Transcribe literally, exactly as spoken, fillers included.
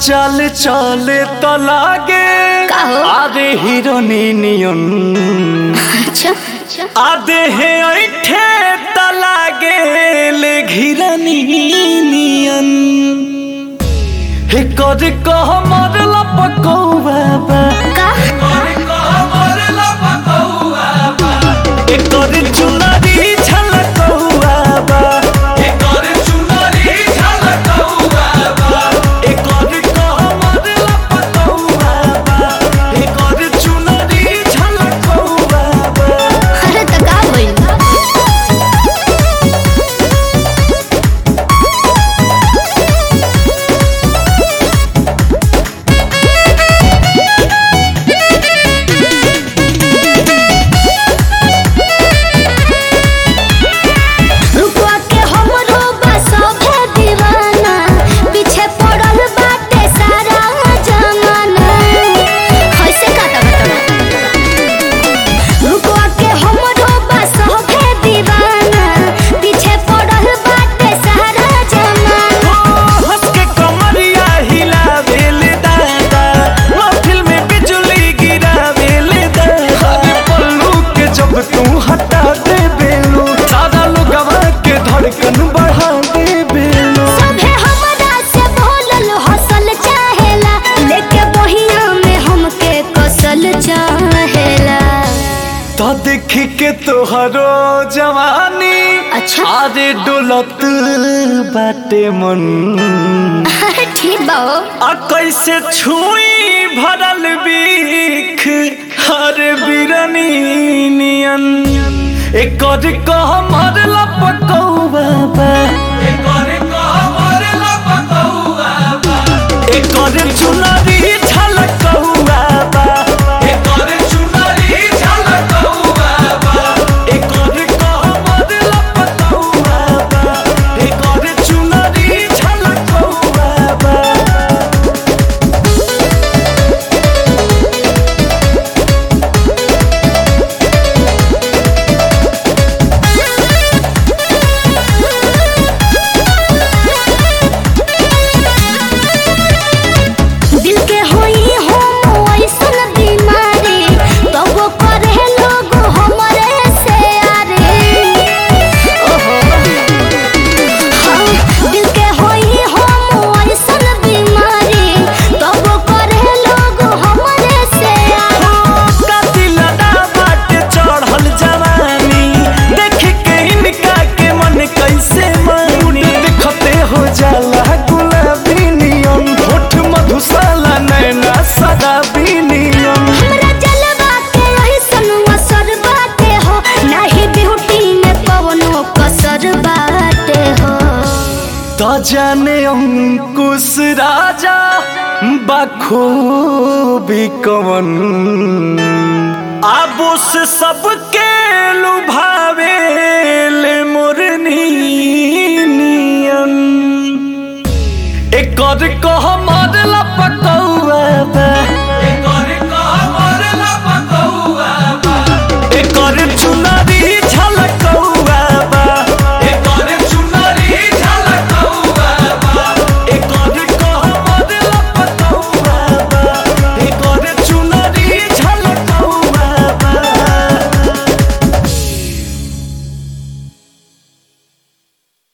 चल चले तो लागे आधे हीरोनी नियन। अच्छा आधे है ऐठे तो लागे ले घिरनी नियन। हे कर कह मरला पकौवा बा का हे कर चुनरी झलकौवा बा हे कर चुनरी झलकौवा बा हे कर कह मरला पकौवा बा हे कर चुनरी झलकौवा बा। अरे तो का होइल तो देख के तोहरो जवानी अच्छा आरे डोलत बाटे मन। ठीक बा आ कैसे छुई भरल बीख हर बिरनी नियन। एक कर कह मरला पकौवा बा एक कर कह मरला पकौवा बा एक कर चुनरी झलकौवा बा एक कर चुनरी झलकौवा बा एक कर कह मरला पकौवा बा एक कर चुनरी झलकौवा बा। तो जाने अंकुश राजा बखूबी कवन आबो से सबके लुभावे ले मोरनी नियन। एक कर कह